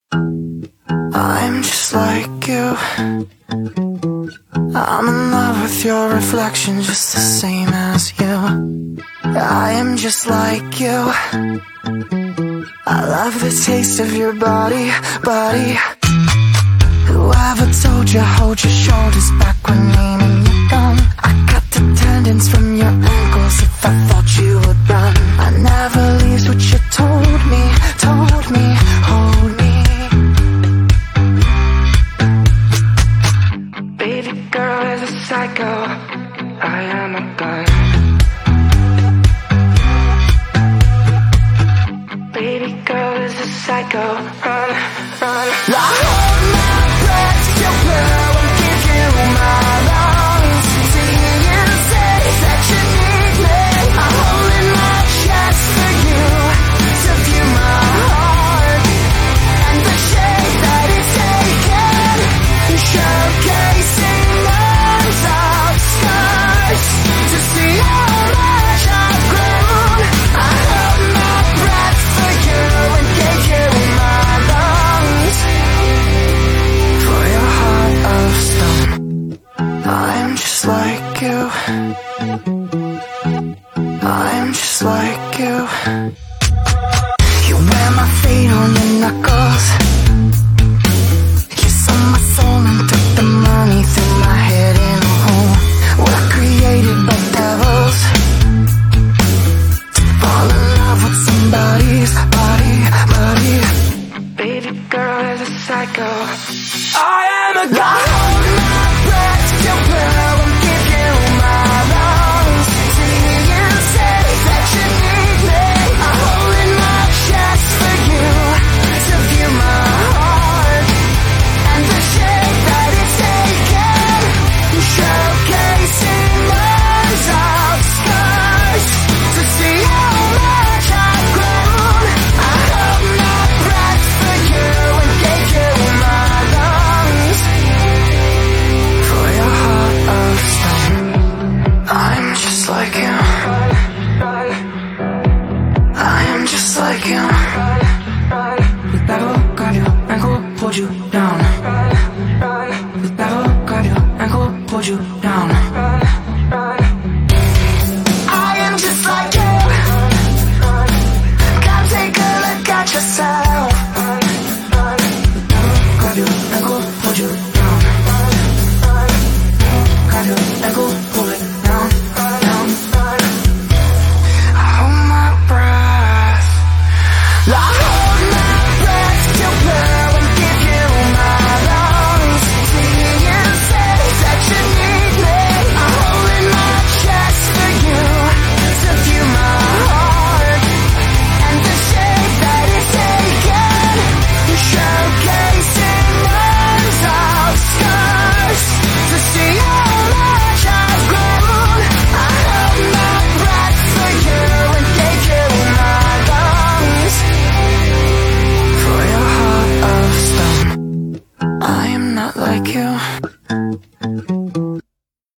I'm just like you. I'm in love with your reflection, just the same as you. I am just like you. I love the taste of your body. Whoever told you hold your shoulders back when aiming your gun? I got the tendons from your ankles if I thought you would run. I never leaves what you told me, hold me. Baby girl is a psycho, I am a gun. Baby girl is a psycho, run. I hold my breath till blow and give you my lungs. See you say that you need me. I'm holding my chest for you to view my heart and the shape that it's taken. Showcasing unsolved scars to see how much I've grown. I held my breath for you and gave you my lungs for your heart of stone. I'm just like you. I'm just like you. You wear my fate on your knuckles. You sold my soul and took the money through my head in a hole. We're created by devils to fall in love with somebody's body. Baby girl is a psycho, I am a god. I hold my breath till blow.